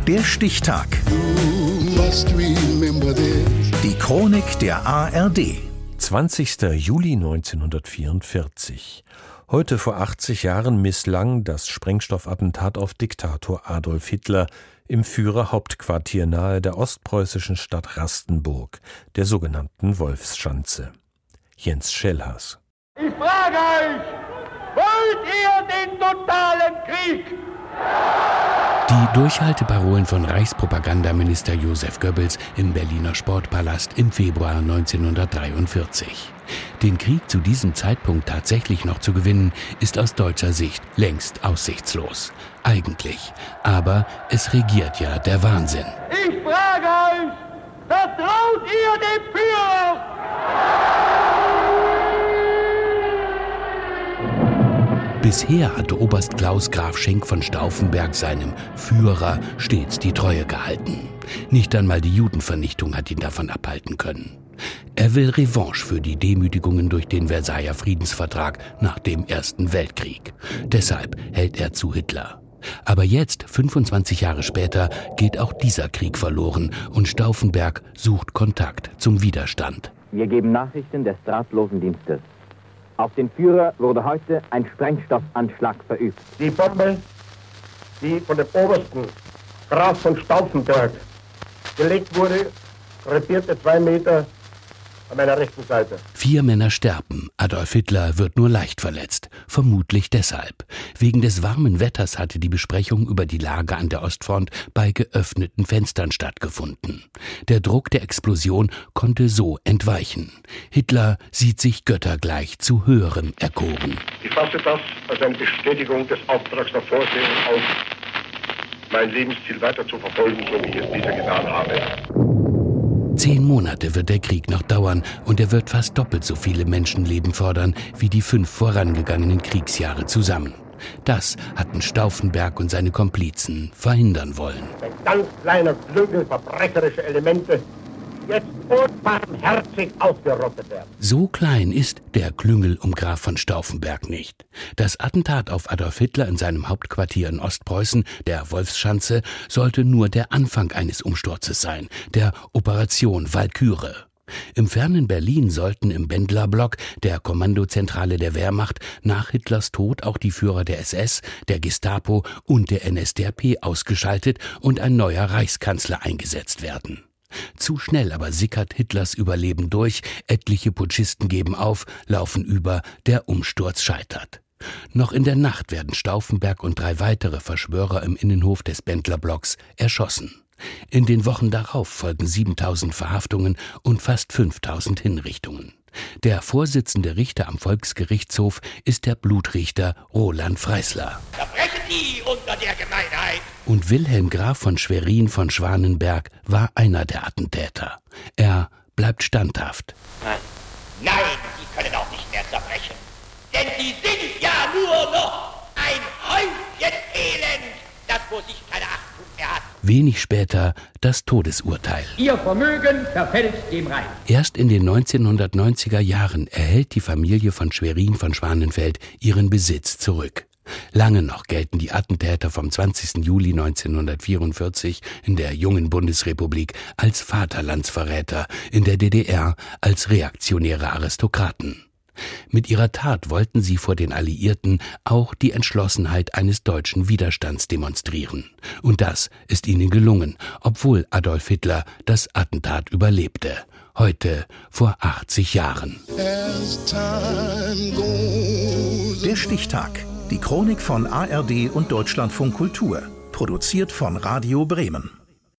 Der Stichtag. Die Chronik der ARD. 20. Juli 1944. Heute vor 80 Jahren misslang das Sprengstoffattentat auf Diktator Adolf Hitler im Führerhauptquartier nahe der ostpreußischen Stadt Rastenburg, der sogenannten Wolfsschanze. Jens Schellhas. Ich frage euch, wollt ihr den totalen Krieg? Die Durchhalteparolen von Reichspropagandaminister Josef Goebbels im Berliner Sportpalast im Februar 1943. Den Krieg zu diesem Zeitpunkt tatsächlich noch zu gewinnen, ist aus deutscher Sicht längst aussichtslos. Eigentlich. Aber es regiert ja der Wahnsinn. Ich frage euch, vertraut ihr dem Führer? Bisher hatte Oberst Klaus Graf Schenk von Stauffenberg seinem Führer stets die Treue gehalten. Nicht einmal die Judenvernichtung hat ihn davon abhalten können. Er will Revanche für die Demütigungen durch den Versailler Friedensvertrag nach dem Ersten Weltkrieg. Deshalb hält er zu Hitler. Aber jetzt, 25 Jahre später, geht auch dieser Krieg verloren und Stauffenberg sucht Kontakt zum Widerstand. Wir geben Nachrichten des drahtlosen Dienstes. Auf den Führer wurde heute ein Sprengstoffanschlag verübt. Die Bombe, die von dem Obersten Graf von Stauffenberg gelegt wurde, krepierte 2 Meter an meiner rechten Seite. 4 Männer sterben. Adolf Hitler wird nur leicht verletzt. Vermutlich deshalb. Wegen des warmen Wetters hatte die Besprechung über die Lage an der Ostfront bei geöffneten Fenstern stattgefunden. Der Druck der Explosion konnte so entweichen. Hitler sieht sich göttergleich zu Höherem erkoren. Ich fasse das als eine Bestätigung des Auftrags der Vorsehung auf, mein Lebensziel weiter zu verfolgen, so wie ich es bisher getan habe. 10 Monate wird der Krieg noch dauern und er wird fast doppelt so viele Menschenleben fordern wie die 5 vorangegangenen Kriegsjahre zusammen. Das hatten Stauffenberg und seine Komplizen verhindern wollen. Ein ganz kleiner Klüngel verbrecherischer Elemente jetzt unbarmherzig ausgerottet werden. So klein ist der Klüngel um Graf von Stauffenberg nicht. Das Attentat auf Adolf Hitler in seinem Hauptquartier in Ostpreußen, der Wolfsschanze, sollte nur der Anfang eines Umsturzes sein, der Operation Walküre. Im fernen Berlin sollten im Bendlerblock, der Kommandozentrale der Wehrmacht, nach Hitlers Tod auch die Führer der SS, der Gestapo und der NSDAP ausgeschaltet und ein neuer Reichskanzler eingesetzt werden. Zu schnell aber sickert Hitlers Überleben durch, etliche Putschisten geben auf, laufen über, der Umsturz scheitert. Noch in der Nacht werden Stauffenberg und 3 weitere Verschwörer im Innenhof des Bendlerblocks erschossen. In den Wochen darauf folgen 7.000 Verhaftungen und fast 5.000 Hinrichtungen. Der Vorsitzende Richter am Volksgerichtshof ist der Blutrichter Roland Freisler. Verbrechen die unter der Gemeinheit! Und Wilhelm Graf von Schwerin von Schwanenberg war einer der Attentäter. Er bleibt standhaft. Nein, die können auch nicht mehr zerbrechen. Denn die sind ja nur noch ein Häufchen Elend, das vor sich keine Achtung mehr hat. Wenig später das Todesurteil. Ihr Vermögen verfällt dem Reich. Erst in den 1990er Jahren erhält die Familie von Schwerin von Schwanenfeld ihren Besitz zurück. Lange noch gelten die Attentäter vom 20. Juli 1944 in der jungen Bundesrepublik als Vaterlandsverräter, in der DDR als reaktionäre Aristokraten. Mit ihrer Tat wollten sie vor den Alliierten auch die Entschlossenheit eines deutschen Widerstands demonstrieren. Und das ist ihnen gelungen, obwohl Adolf Hitler das Attentat überlebte. Heute vor 80 Jahren. Der Stichtag. Die Chronik von ARD und Deutschlandfunk Kultur. Produziert von Radio Bremen.